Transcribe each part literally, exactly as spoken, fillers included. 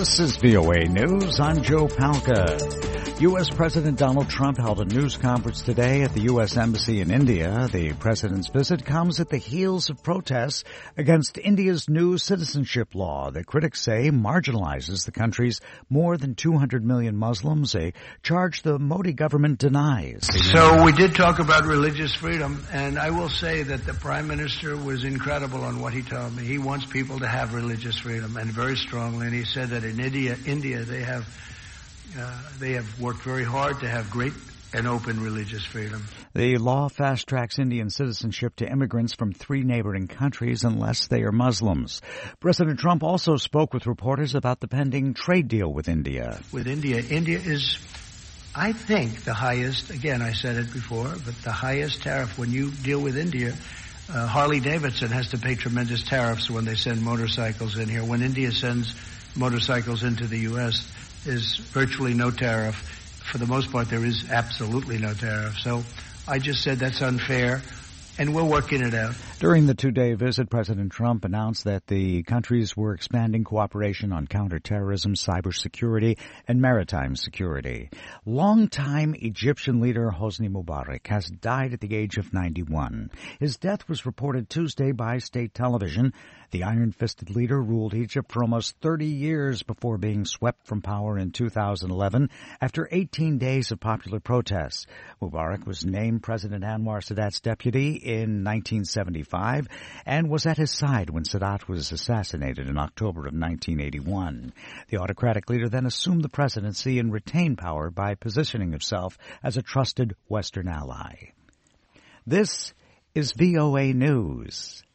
This is V O A News. I'm Joe Palca. U S. President Donald Trump held a news conference today at the U S. Embassy in India. The president's visit comes at the heels of protests against India's new citizenship law that critics say marginalizes the country's more than two hundred million Muslims, a charge the Modi government denies. So we did talk about religious freedom, and I will say that the Prime Minister was incredible on what he told me. He wants people to have religious freedom, and very strongly, and he said that in India, India they have Uh, they have worked very hard to have great and open religious freedom. The law fast-tracks Indian citizenship to immigrants from three neighboring countries unless they are Muslims. President Trump also spoke with reporters about the pending trade deal with India. With India, India is, I think, the highest, again, I said it before, but the highest tariff. When you deal with India, uh, Harley-Davidson has to pay tremendous tariffs when they send motorcycles in here. When India sends motorcycles into the U S, there's virtually no tariff. For the most part, there is absolutely no tariff. So I just said that's unfair, and we're working it out. During the two-day visit, President Trump announced that the countries were expanding cooperation on counterterrorism, cybersecurity, and maritime security. Longtime Egyptian leader Hosni Mubarak has died at the age of ninety-one. His death was reported Tuesday by state television. The iron-fisted leader ruled Egypt for almost thirty years before being swept from power in two thousand eleven after eighteen days of popular protests. Mubarak was named President Anwar Sadat's deputy in nineteen seventy-five and was at his side when Sadat was assassinated in October of nineteen eighty-one. The autocratic leader then assumed the presidency and retained power by positioning himself as a trusted Western ally. This is V O A News.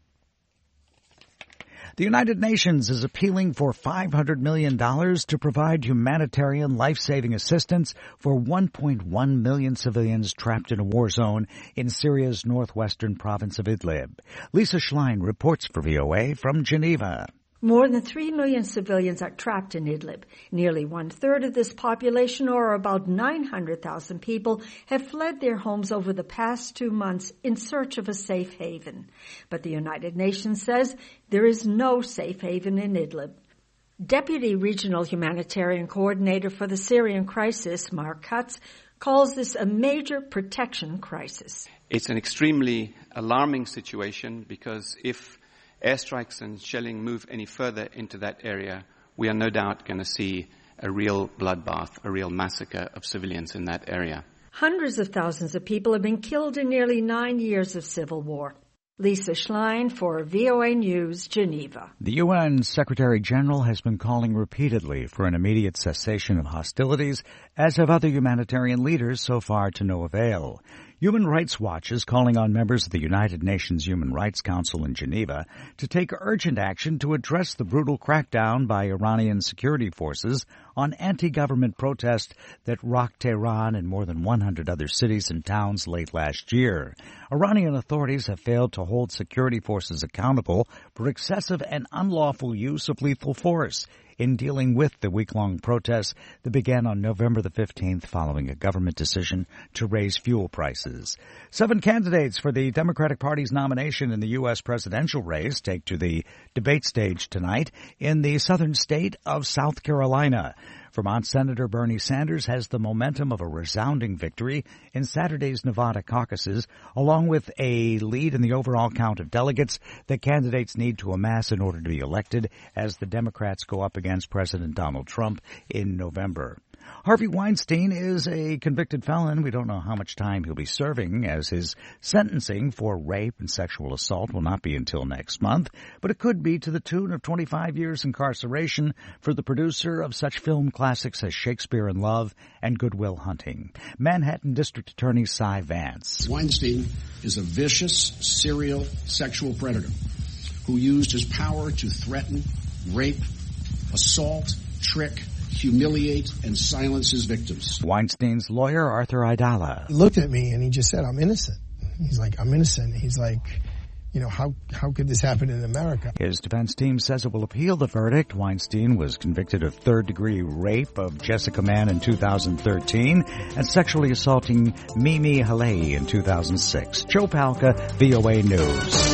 The United Nations is appealing for five hundred million dollars to provide humanitarian life-saving assistance for one point one million civilians trapped in a war zone in Syria's northwestern province of Idlib. Lisa Schlein reports for V O A from Geneva. More than three million civilians are trapped in Idlib. Nearly one-third of this population, or about nine hundred thousand people, have fled their homes over the past two months in search of a safe haven. But the United Nations says there is no safe haven in Idlib. Deputy Regional Humanitarian Coordinator for the Syrian crisis, Mark Cutts, calls this a major protection crisis. It's an extremely alarming situation because if airstrikes and shelling move any further into that area, we are no doubt going to see a real bloodbath, a real massacre of civilians in that area. Hundreds of thousands of people have been killed in nearly nine years of civil war. Lisa Schlein for V O A News, Geneva. The U N Secretary General has been calling repeatedly for an immediate cessation of hostilities, as have other humanitarian leaders, so far to no avail. Human Rights Watch is calling on members of the United Nations Human Rights Council in Geneva to take urgent action to address the brutal crackdown by Iranian security forces on anti-government protests that rocked Tehran and more than one hundred other cities and towns late last year. Iranian authorities have failed to hold security forces accountable for excessive and unlawful use of lethal force in dealing with the week-long protests that began on November the fifteenth following a government decision to raise fuel prices. Seven candidates for the Democratic Party's nomination in the U S presidential race take to the debate stage tonight in the southern state of South Carolina. Vermont Senator Bernie Sanders has the momentum of a resounding victory in Saturday's Nevada caucuses, along with a lead in the overall count of delegates that candidates need to amass in order to be elected as the Democrats go up against President Donald Trump in November. Harvey Weinstein is a convicted felon. We don't know how much time he'll be serving, as his sentencing for rape and sexual assault will not be until next month, but it could be to the tune of twenty-five years incarceration for the producer of such film classics as Shakespeare in Love and Good Will Hunting. Manhattan District Attorney Cy Vance. Weinstein is a vicious serial sexual predator who used his power to threaten, rape, assault, trick, humiliate, and silence his victims. Weinstein's lawyer, Arthur Aidala. He looked at me and he just said, I'm innocent. He's like, I'm innocent. He's like, you know, how how could this happen in America? His defense team says it will appeal the verdict. Weinstein was convicted of third-degree rape of Jessica Mann in two thousand thirteen and sexually assaulting Mimi Halei in two thousand six. Joe Palca, V O A News.